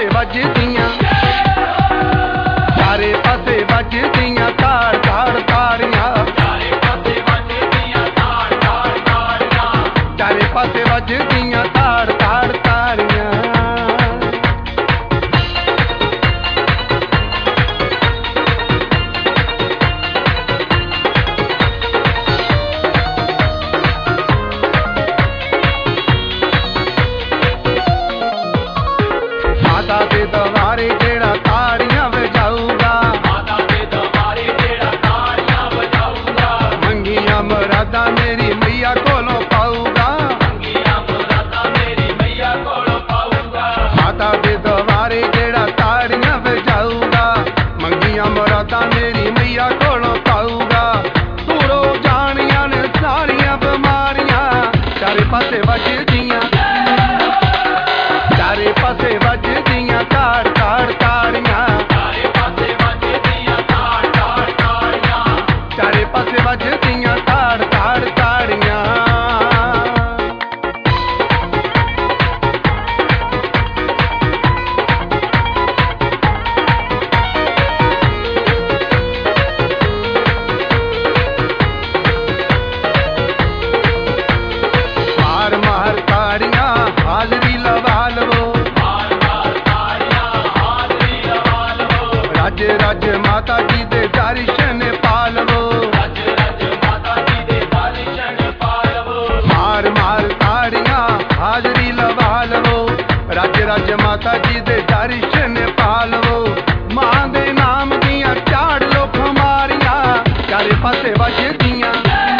पासे वजदियां, चारे पासे वजदियां ताड़ ताड़ ताड़ियां, चारे पासे वजदियां ताड़ ताड़ ताड़ियां, चारे पासे वजदियां ताड़ ताड़ ताड़ियां। माता दे दवारे जेड़ा ताड़ियां बजाऊगा, माता दे दवारे जेड़ा ताड़ियां बजाऊगा, मंगियां मुरादां मेरी मैया कोलों पाऊगा, मंगियां मुरादां मेरी मैया कोलों पाऊगा। माता दे दवारे जेड़ा ताड़ियां बजाऊगा, मंगियां मुरादां मेरी मैया कोलों पाऊगा। दूरों जानियां ने सारियां बीमारियां, चारे पासे वजदियां, चारे पासे वजदियां ताड़ ताड़ ताड़ियां, चारे पासे वजदियां ताड़ ताड़ ताड़ियां, चारे पासे वजदियां ताड़ ताड़ ताड़ियां। मार मार ताड़ियां हाजरी लवा लवो, रज रज माता जी दे दर्शन पालवो, रज रज माता जी दे दर्शन पालवो। मार मार ताड़ियां हाजरी लवा लवो, रज रज माता जी दे दर्शन पालवो। मां दे नाम दियां चाड़ लो खुमारियां, चारे पासे वजदियां,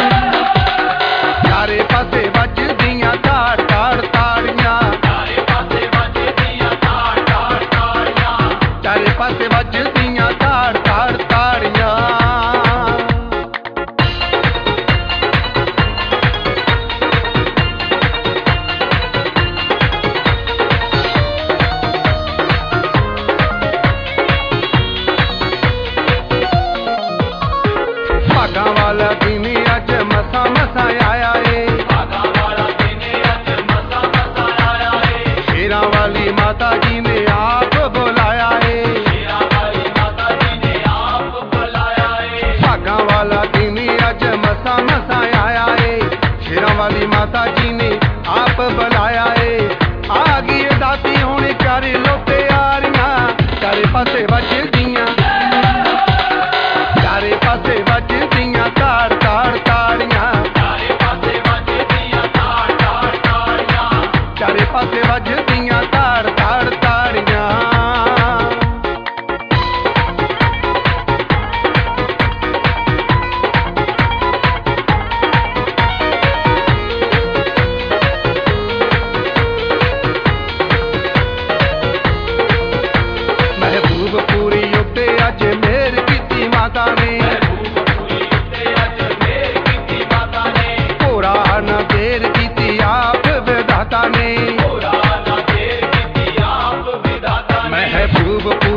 चारे पासे वजदियां ताड़ ताड़ ताड़ियां, चारे पासे वजदियां ताड़ ताड़ ताड़ियां, चारे पासे वजदियां ताड़ ताड़ ताड़ियां। भागां वाला दिन अज मसा मसा आया है, भागां वाला दिन अज मसा मसा आया है। शेरां वाली माता जी ने आप बुलाया है, शेरां वाली माता जी ने आप बुलाया है। भागां वाला दिन अज मसा मसा आया है, शेरां वाली माता जी ने आप बुलाया है। आ गई दाती हुण कर लो तैयारियां, चारे पासे वजदियां, चारे पासे वजदियां ताड़ ताड़ ताड़ियां, चारे पासे वजदियां ताड़ ताड़ ताड़ियां, चारे पासे वजदियां ताड़ ताड़ ताड़ियां। महबूबपुरी उत्ते अज मेहर कीती माता ने, महबूबपुरी उत्ते अज मेहर कीती माता ने। भोरा न देर कीती आप विधाता ने, भोरा न देर कीती आप विधाता ने। महबूबपुरी